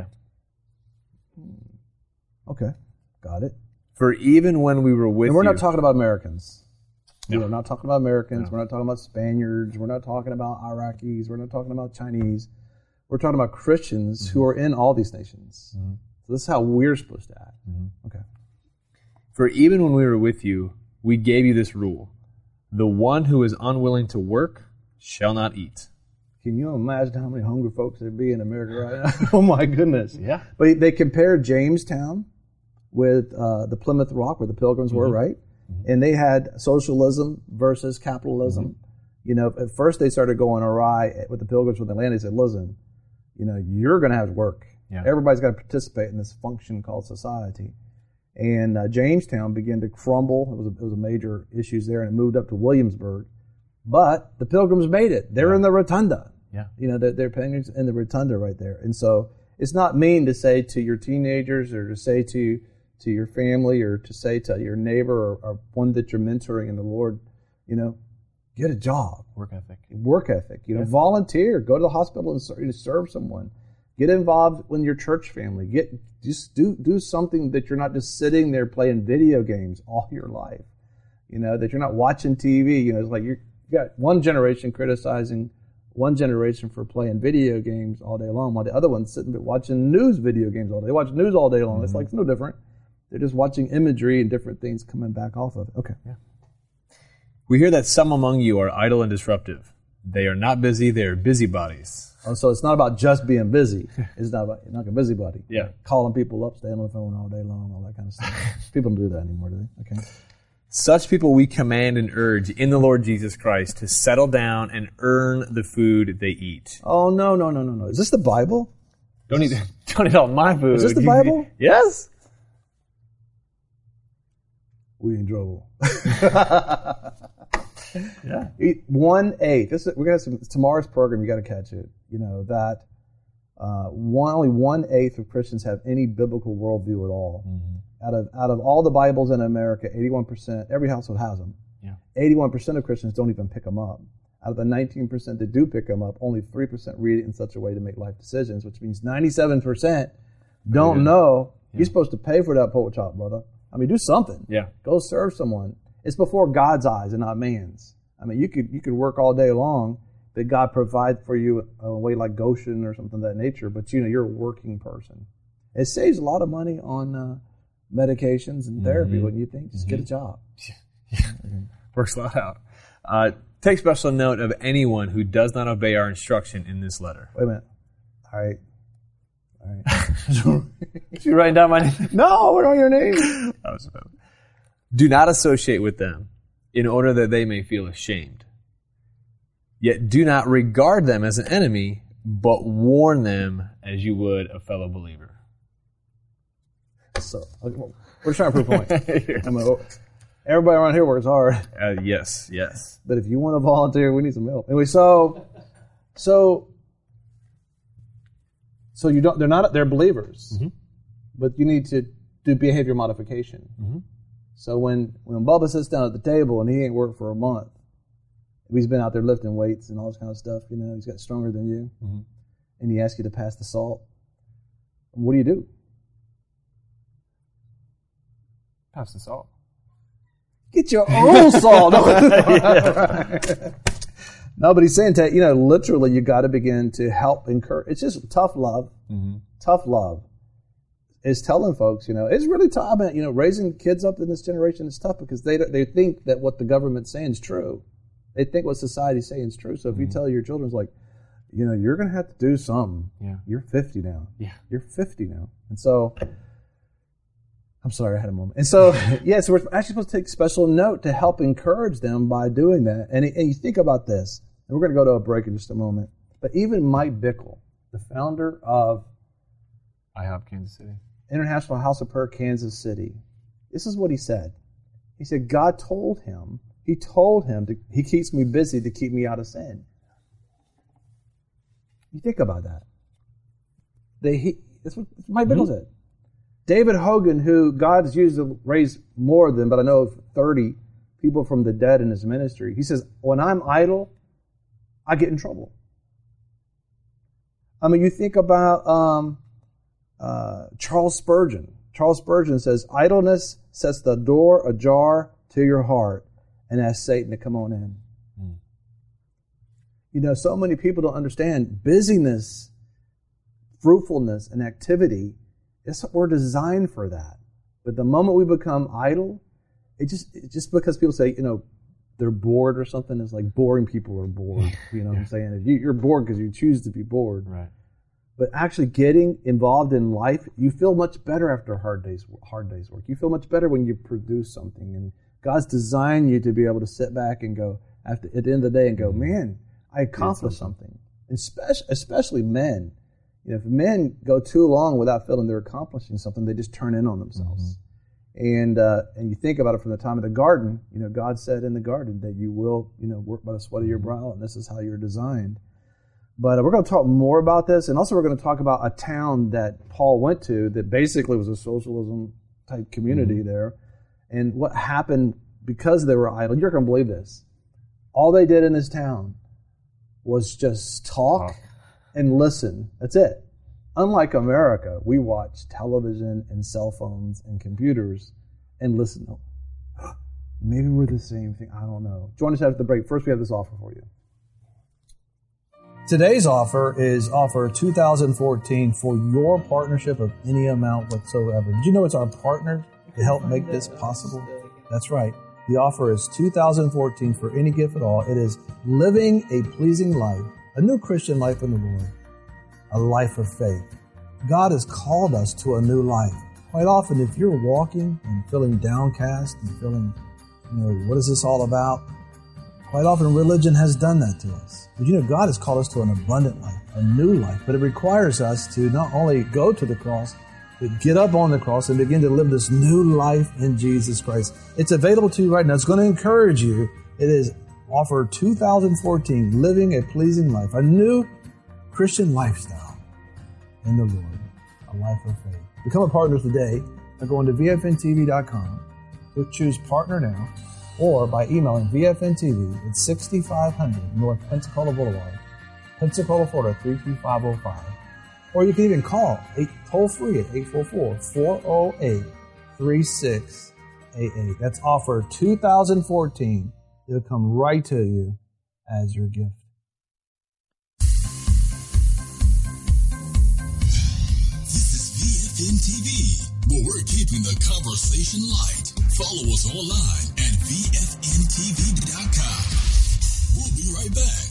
Okay, got it. For even when we were with you... And we're not talking about Americans. No. We're not talking about Americans. No. We're not talking about Spaniards. We're not talking about Iraqis. We're not talking about Chinese. We're talking about Christians who are in all these nations. Mm-hmm. So this is how we're supposed to act. Mm-hmm. Okay. For even when we were with you, we gave you this rule. The one who is unwilling to work shall not eat. Can you imagine how many hungry folks there'd be in America right now? Oh my goodness. Yeah. But they compared Jamestown with the Plymouth Rock where the Pilgrims were, right? Mm-hmm. And they had socialism versus capitalism. Mm-hmm. You know, at first they started going awry with the Pilgrims when they landed. They said, listen, you know, you're going to have to work. Yeah. Everybody's got to participate in this function called society. And Jamestown began to crumble. It was a major issues there, and it moved up to Williamsburg. But the Pilgrims made it. They're in the Rotunda. Yeah. You know, they're in the Rotunda right there. And so it's not mean to say to your teenagers or to say to your family or to say to your neighbor or one that you're mentoring in the Lord, you know, get a job. Work ethic. You know, volunteer. Go to the hospital and serve someone. Get involved in your church family. Just do something that you're not just sitting there playing video games all your life. You know, that you're not watching TV. You know, it's like you got one generation criticizing one generation for playing video games all day long, while the other one's sitting there watching video games all day. They watch news all day long. Mm-hmm. It's like, it's no different. They're just watching imagery and different things coming back off of it. Okay. Yeah. We hear that some among you are idle and disruptive. They are not busy. They are busybodies. Oh, so it's not about just being busy. It's not about, you're not a busybody. Yeah. Calling people up, staying on the phone all day long, all that kind of stuff. People don't do that anymore, do they? Okay. Such people we command and urge in the Lord Jesus Christ to settle down and earn the food they eat. Oh, no. Is this the Bible? Don't eat all my food. Is this the Bible? Yes. We in trouble. Yeah. Eat 1/8. We're gonna have tomorrow's program. You got to catch it. You know that only 1/8 of Christians have any biblical worldview at all. Mm-hmm. Out of all the Bibles in America, 81%. Every household has them. Yeah. 81% of Christians don't even pick them up. Out of the 19% that do pick them up, only 3% read it in such a way to make life decisions, which means 97% don't know. Yeah. You're supposed to pay for that pork chop, brother. I mean, do something. Yeah. Go serve someone. It's before God's eyes and not man's. I mean, you could work all day long, but God provides for you a way like Goshen or something of that nature, but you're a working person. It saves a lot of money on medications and therapy, wouldn't you think? Just get a job. Yeah. Works a lot out. Take special note of anyone who does not obey our instruction in this letter. Wait a minute. All right. You writing down my name? No, what are your name? Do not associate with them in order that they may feel ashamed. Yet do not regard them as an enemy, but warn them as you would a fellow believer. So, we're trying to prove a point. Everybody around here works hard. Yes. But if you want to volunteer, we need some help. Anyway, so you don't. They're believers, but you need to do behavior modification. Mm-hmm. So when Bubba sits down at the table and he ain't worked for a month, he's been out there lifting weights and all this kind of stuff. He's got stronger than you, and he asks you to pass the salt. What do? Pass the salt. Get your own salt. No, but he's saying that, literally you got to begin to help encourage. It's just tough love. Mm-hmm. Tough love is telling folks, it's really tough. Raising kids up in this generation is tough because they think that what the government's saying is true. They think what society's saying is true. So if you tell your children, like, you're going to have to do something. Yeah. You're 50 now. Yeah. You're 50 now. And so, I'm sorry, I had a moment. And so, so we're actually supposed to take special note to help encourage them by doing that. And you think about this, and we're going to go to a break in just a moment, but even Mike Bickle, the founder of IHOP Kansas City, International House of Prayer Kansas City, this is what he said. He said, God told him, he he keeps me busy to keep me out of sin. You think about that. That's what Mike Bickle said. David Hogan, who God's used to raise more than, but I know of 30 people from the dead in his ministry, he says, when I'm idle, I get in trouble. I mean, you think about Charles Spurgeon. Charles Spurgeon says, idleness sets the door ajar to your heart and asks Satan to come on in. So many people don't understand busyness, fruitfulness, and activity. We're designed for that. But the moment we become idle, it's just because people say, they're bored or something. It's like boring people are bored. You know what I'm saying? You're bored because you choose to be bored. Right. But actually getting involved in life, you feel much better after a hard day's work. You feel much better when you produce something. And God's designed you to be able to sit back and go, at the end of the day, and go, man, I accomplished something. And especially men. If men go too long without feeling they're accomplishing something, they just turn in on themselves. And you think about it from the time of the garden. God said in the garden that you will, work by the sweat of your brow, and this is how you're designed. But we're going to talk more about this, and also we're going to talk about a town that Paul went to that basically was a socialism type community there, and what happened because they were idle. You're going to believe this. All they did in this town was just talk and listen. That's it. Unlike America, we watch television and cell phones and computers and listen. Maybe we're the same thing. I don't know. Join us after the break. First, we have this offer for you. Today's offer is offer 2014 for your partnership of any amount whatsoever. Did you know it's our partners to help make this possible? That's right. The offer is $2,014 for any gift at all. It is living a pleasing life, a new Christian life in the Lord, a life of faith. God has called us to a new life. Quite often, if you're walking and feeling downcast and feeling, what is this all about? Quite often, religion has done that to us. But God has called us to an abundant life, a new life. But it requires us to not only go to the cross, but get up on the cross and begin to live this new life in Jesus Christ. It's available to you right now. It's going to encourage you. It is offer 2014, living a pleasing life, a new Christian lifestyle in the Lord, a life of faith. Become a partner today by going to VFNTV.com. Click Choose Partner Now, or by emailing VFNTV at 6500 North Pensacola Boulevard, Pensacola, Florida 32505. Or you can even call toll-free at 844-408-3688. That's offer 2014. It'll come right to you as your gift. This is VFN TV, where we're keeping the conversation light. Follow us online at VFNTV.com. We'll be right back.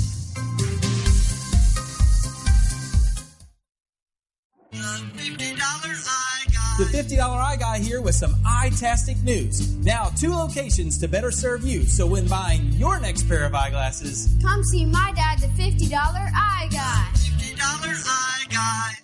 The $50 Eye Guy here with some eye-tastic news. Now 2 locations to better serve you, so when buying your next pair of eyeglasses, come see my dad, the $50 Eye Guy. $50 Eye Guy.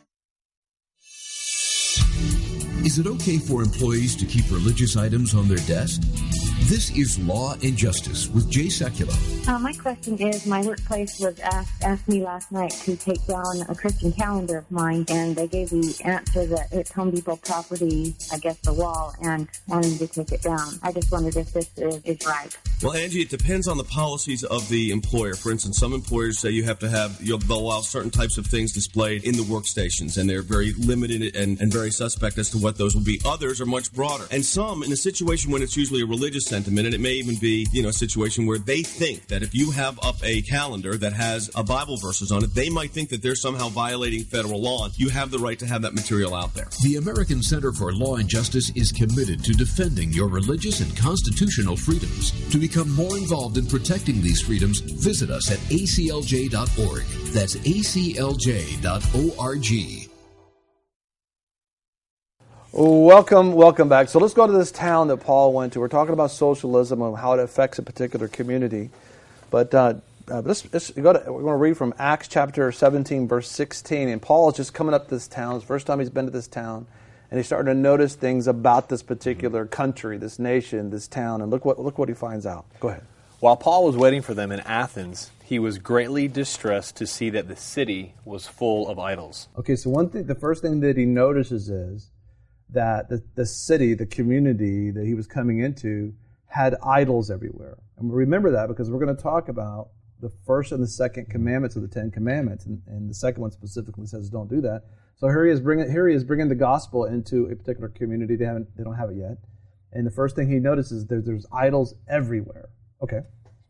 Is it okay for employees to keep religious items on their desk? This is Law and Justice with Jay Sekulow. My question is, my workplace was asked me last night to take down a Christian calendar of mine, and they gave the answer that it's Home Depot property, I guess the wall, and wanting to take it down. I just wondered if this is right. Well, Angie, it depends on the policies of the employer. For instance, some employers say you have to have, they'll allow certain types of things displayed in the workstations, and they're very limited and very suspect as to what those will be. Others are much broader. And some, in a situation when it's usually a religious sentiment, and it may even be, a situation where they think that if you have up a calendar that has a Bible verses on it, they might think that they're somehow violating federal law. You have the right to have that material out there. The American Center for Law and Justice is committed to defending your religious and constitutional freedoms. To become more involved in protecting these freedoms, visit us at aclj.org. That's aclj.org. Welcome back. So let's go to this town that Paul went to. We're talking about socialism and how it affects a particular community. But we're going to read from Acts chapter 17, verse 16. And Paul is just coming up to this town. It's the first time he's been to this town. And he's starting to notice things about this particular country, this nation, this town. And look what he finds out. Go ahead. While Paul was waiting for them in Athens, he was greatly distressed to see that the city was full of idols. Okay, so the first thing that he notices is that the city, the community that he was coming into, had idols everywhere. And remember that because we're going to talk about the first and the second commandments of the 10 Commandments, and the second one specifically says don't do that. So here he is bringing the gospel into a particular community. They don't have it yet. And the first thing he notices is there's idols everywhere. Okay.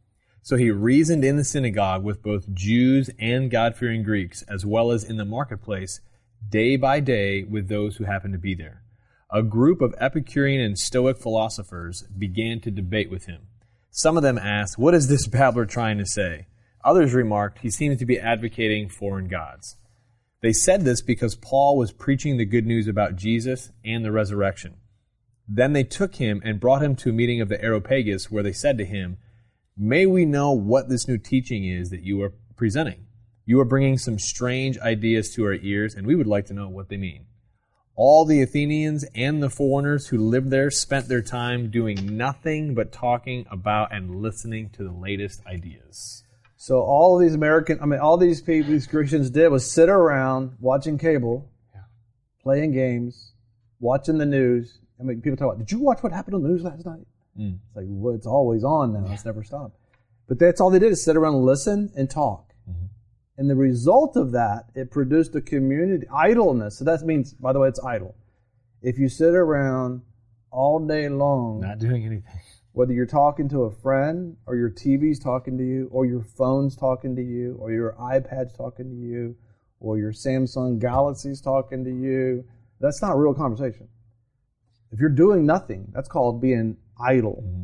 So he reasoned in the synagogue with both Jews and God-fearing Greeks, as well as in the marketplace, day by day with those who happened to be there. A group of Epicurean and Stoic philosophers began to debate with him. Some of them asked, "What is this babbler trying to say?" Others remarked, "He seems to be advocating foreign gods." They said this because Paul was preaching the good news about Jesus and the resurrection. Then they took him and brought him to a meeting of the Areopagus, where they said to him, "May we know what this new teaching is that you are presenting? You are bringing some strange ideas to our ears, and we would like to know what they mean." All the Athenians and the foreigners who lived there spent their time doing nothing but talking about and listening to the latest ideas. So all these people, these Christians did was sit around watching cable, playing games, watching the news. People talk about, did you watch what happened on the news last night? It's like, well, it's always on now. It's never stopped. But that's all they did is sit around, listen, and talk. And the result of that, it produced a community, idleness. So that means, by the way, it's idle. If you sit around all day long, not doing anything, whether you're talking to a friend, or your TV's talking to you, or your phone's talking to you, or your iPad's talking to you, or your Samsung Galaxy's talking to you, that's not real conversation. If you're doing nothing, that's called being idle.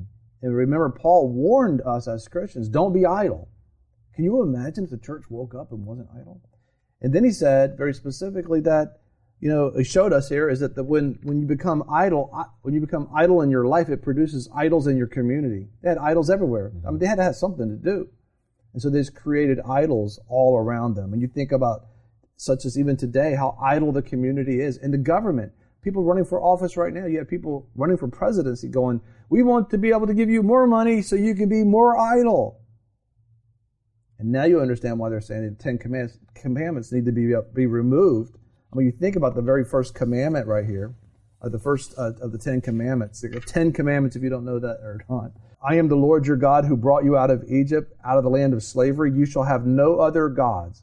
And remember, Paul warned us as Christians, don't be idle. Can you imagine if the church woke up and wasn't idle? And then he said very specifically that, he showed us here is that when you become idle in your life, it produces idols in your community. They had idols everywhere. I mean, they had to have something to do. And so they just created idols all around them. And you think about, such as even today, how idle the community is. And the government, people running for office right now, you have people running for presidency going, we want to be able to give you more money so you can be more idle. And now you understand why they're saying the 10 Commandments need to be removed. I mean, you think about the very first commandment right here, the first of the 10 Commandments. There are 10 Commandments if you don't know that or not. I am the Lord your God who brought you out of Egypt, out of the land of slavery. You shall have no other gods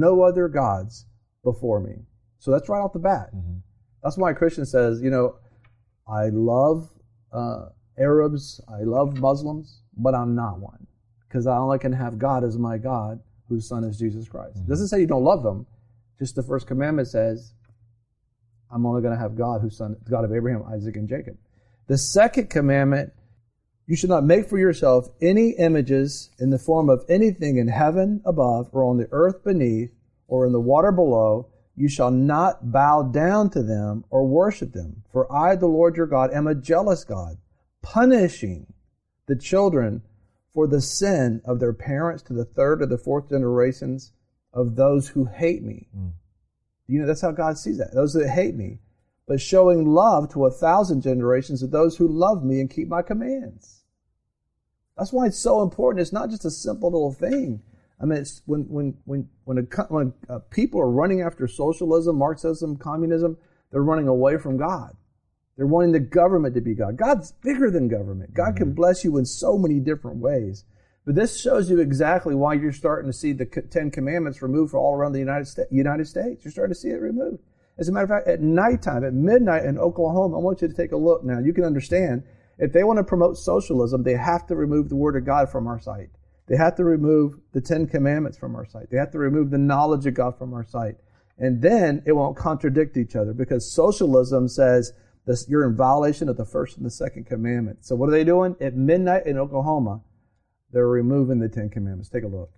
before me. So that's right off the bat. Mm-hmm. That's why a Christian says, I love Arabs, I love Muslims, but I'm not one. Because I only can have God as my God, whose Son is Jesus Christ. Mm-hmm. It doesn't say you don't love them. Just the first commandment says, I'm only going to have God, whose Son, God of Abraham, Isaac, and Jacob. The second commandment, you should not make for yourself any images in the form of anything in heaven above, or on the earth beneath, or in the water below. You shall not bow down to them or worship them. For I, the Lord your God, am a jealous God, punishing the children for the sin of their parents to the third or the fourth generations of those who hate me. Mm. That's how God sees that. Those that hate me. But showing love to 1,000 generations of those who love me and keep my commands. That's why it's so important. It's not just a simple little thing. I mean, it's when people are running after socialism, Marxism, communism, they're running away from God. They're wanting the government to be God. God's bigger than government. God can bless you in so many different ways. But this shows you exactly why you're starting to see the 10 Commandments removed all around the United States. You're starting to see it removed. As a matter of fact, at nighttime, at midnight in Oklahoma, I want you to take a look now. You can understand, if they want to promote socialism, they have to remove the Word of God from our sight. They have to remove the 10 Commandments from our sight. They have to remove the knowledge of God from our sight. And then it won't contradict each other, because socialism says you're in violation of the first and the second commandment. So what are they doing? At midnight in Oklahoma, they're removing the 10 Commandments. Take a look.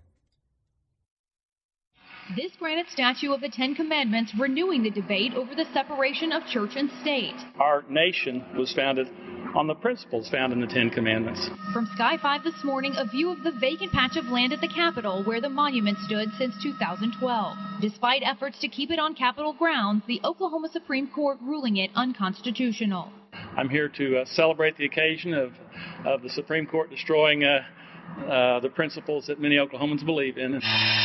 This granite statue of the 10 Commandments renewing the debate over the separation of church and state. Our nation was founded on the principles found in the 10 Commandments. From Sky 5 this morning, a view of the vacant patch of land at the Capitol where the monument stood since 2012. Despite efforts to keep it on Capitol grounds, the Oklahoma Supreme Court ruling it unconstitutional. I'm here to celebrate the occasion of the Supreme Court destroying the principles that many Oklahomans believe in.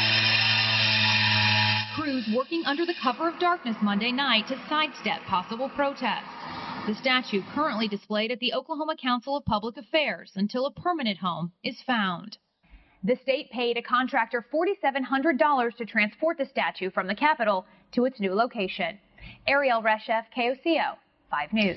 Crews working under the cover of darkness Monday night to sidestep possible protests. The statue currently displayed at the Oklahoma Council of Public Affairs until a permanent home is found. The state paid a contractor $4,700 to transport the statue from the Capitol to its new location. Ariel Reshef, KOCO, 5 News.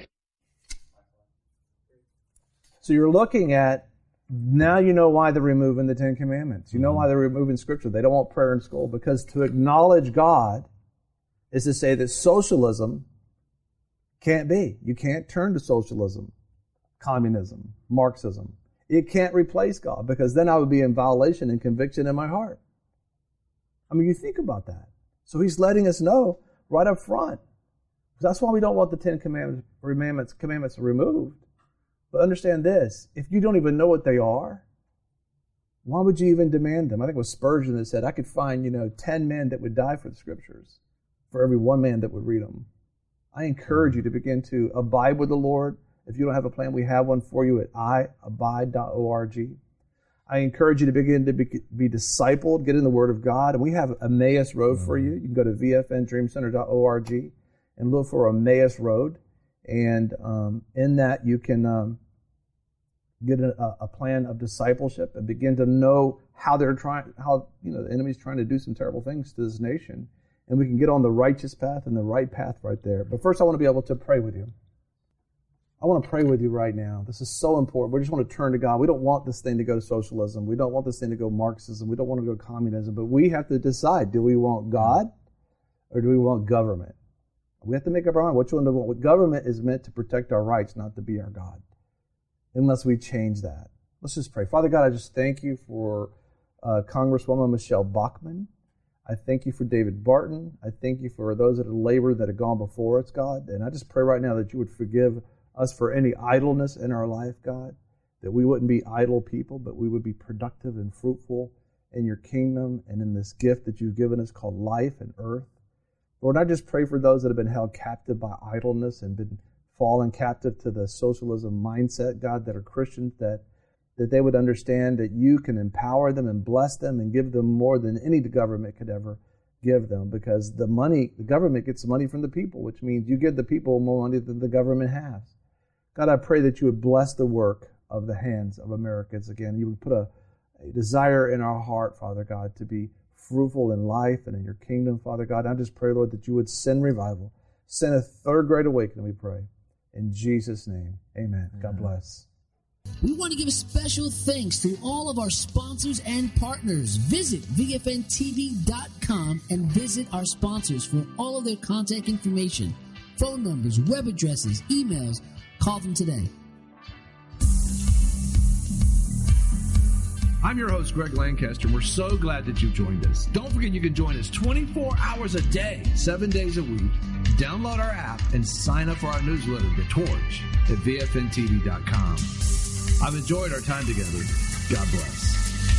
So you're looking at, now you know why they're removing the 10 Commandments. You know why they're removing Scripture. They don't want prayer in school, because to acknowledge God is to say that socialism can't be. You can't turn to socialism, communism, Marxism. It can't replace God, because then I would be in violation and conviction in my heart. I mean, you think about that. So he's letting us know right up front. That's why we don't want the 10 commandments removed. But understand this, if you don't even know what they are, why would you even demand them? I think it was Spurgeon that said, I could find, 10 men that would die for the Scriptures for every one man that would read them. I encourage you to begin to abide with the Lord. If you don't have a plan, we have one for you at iabide.org. I encourage you to begin to be discipled, get in the Word of God. And we have Emmaus Road for you. You can go to vfndreamcenter.org and look for Emmaus Road. And in that you can get a plan of discipleship and begin to know how the enemy's trying to do some terrible things to this nation. And we can get on the righteous path and the right path right there. But first I want to be able to pray with you. I want to pray with you right now. This is so important. We just want to turn to God. We don't want this thing to go to socialism. We don't want this thing to go Marxism. We don't want to go communism. But we have to decide, do we want God or do we want government? We have to make up our mind. What government is meant to protect our rights, not to be our God. unless we change that. Let's just pray. Father God, I just thank you for Congresswoman Michelle Bachmann. I thank you for David Barton. I thank you for those that have labored, that have gone before us, God. And I just pray right now that you would forgive us for any idleness in our life, God, that we wouldn't be idle people, but we would be productive and fruitful in your kingdom and in this gift that you've given us called life and earth. Lord, I just pray for those that have been held captive by idleness and been fallen captive to the socialism mindset, God, that are Christians, that they would understand that you can empower them and bless them and give them more than any government could ever give them, because the government gets money from the people, which means you give the people more money than the government has. God, I pray that you would bless the work of the hands of Americans again. You would put a desire in our heart, Father God, to be fruitful in life and in your kingdom, Father God. I just pray, Lord, that you would send revival, send a third great awakening, we pray. In Jesus' name, amen. God bless. We want to give a special thanks to all of our sponsors and partners. Visit VFNTV.com and visit our sponsors for all of their contact information, phone numbers, web addresses, emails. Call them today. I'm your host, Greg Lancaster, and we're so glad that you've joined us. Don't forget you can join us 24 hours a day, 7 days a week. Download our app and sign up for our newsletter, The Torch, at VFNTV.com. I've enjoyed our time together. God bless.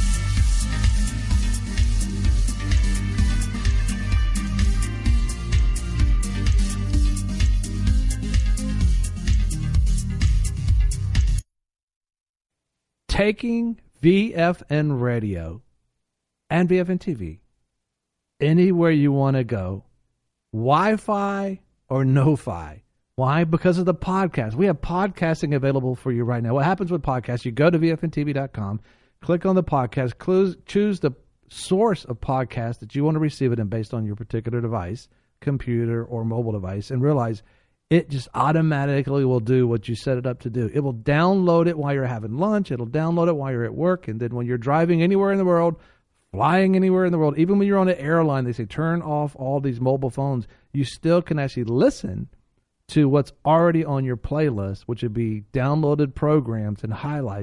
Taking VFN Radio and VFN TV anywhere you want to go, Wi-Fi or no-fi. Why? Because of the podcast. We have podcasting available for you right now. What happens with podcasts? You go to VFNTV.com, click on the podcast, choose the source of podcast that you want to receive it in based on your particular device, computer or mobile device, and realize it just automatically will do what you set it up to do. It will download it while you're having lunch. It'll download it while you're at work. And then when you're driving anywhere in the world, flying anywhere in the world, even when you're on an airline, they say turn off all these mobile phones. You still can actually listen to what's already on your playlist, which would be downloaded programs and highlights.